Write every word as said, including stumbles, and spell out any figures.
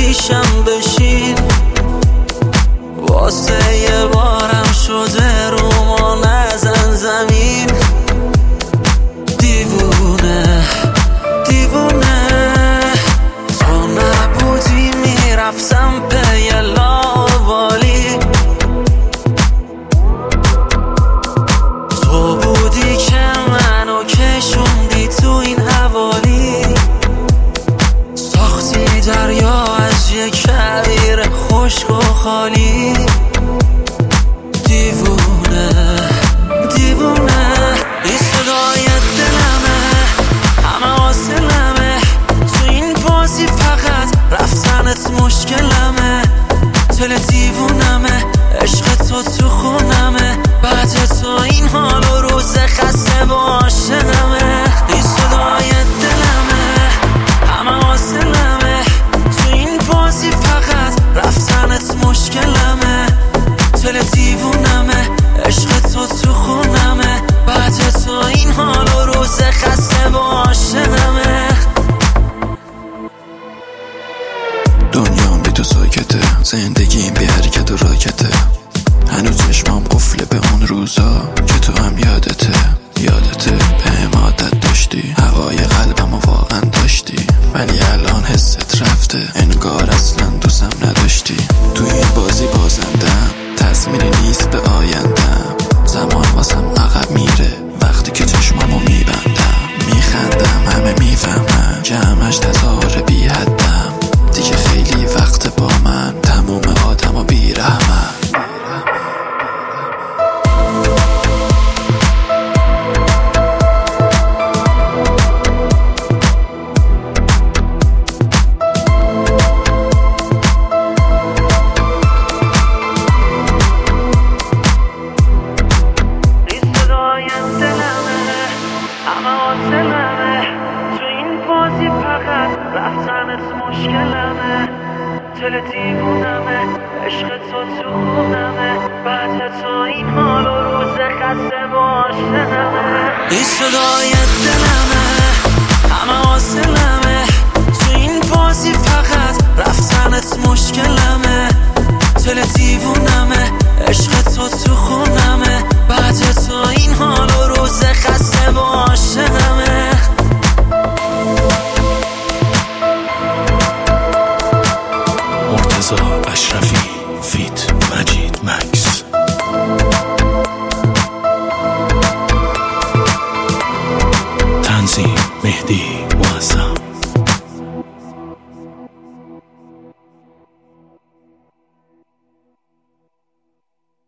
پیشم بشین، واسه یه بارم شده رو ما نزن زمین. دیوونه دیوونه تو نبودی میرفتم پی لاوالی، تو بودی که منو کشوندی تو این حوالی. ساختی دریا از یک کویر خشک و خالی. دیوونه دیوونه این صدای دلمه، همه حاصلمه تو این بازی، فقط رفتنت مشکلمه. دل دیوونمه، عشق تو تو خونمه، بعد تو این حال و روز خسته و عاشقمه. این صدای دلمه، همه حاصلمه تو این بازی، فقط رفتنت مشکلمه. دل دیوونمه، عشق تو تو خونمه، بعد تو این حال و روز خسته و عاشقمه. دنیام بی تو ساکته، زندگیم بی حرکت و راکته. هنوز چشمام قفله به اون روزا که تو هم یادته. یادته به عادت داشتی، هوای قلبمو واقعا داشتی، ولی الان حست رفته، انگار اصلا دوستم نداشتی. تو این بازی بازندم، تصمیری نیست به آیندم. زمان واسم عقب میره وقتی که چشمامو میبندم. میخندم همه میفهمن که همش تظاهر بی حدم. دیگه خیلی وقت با من، تموم آدم و بیرحمن. تو این بازی فقط رفتنت مشکلمه. دل دیوونمه، عشق تو تو خونمه، بعد تو این حال و روز خسته و عاشقمه. این صدای دلمه، همه حاصلمه تو این بازی، فقط رفتنت مشکلمه. دل دیوونمه، عشق تو تو خونمه، بعد تو این حال و روز خسته و عاشقمه. مرتضی اشرفی فیت مجید مکس. تنظیم مهدی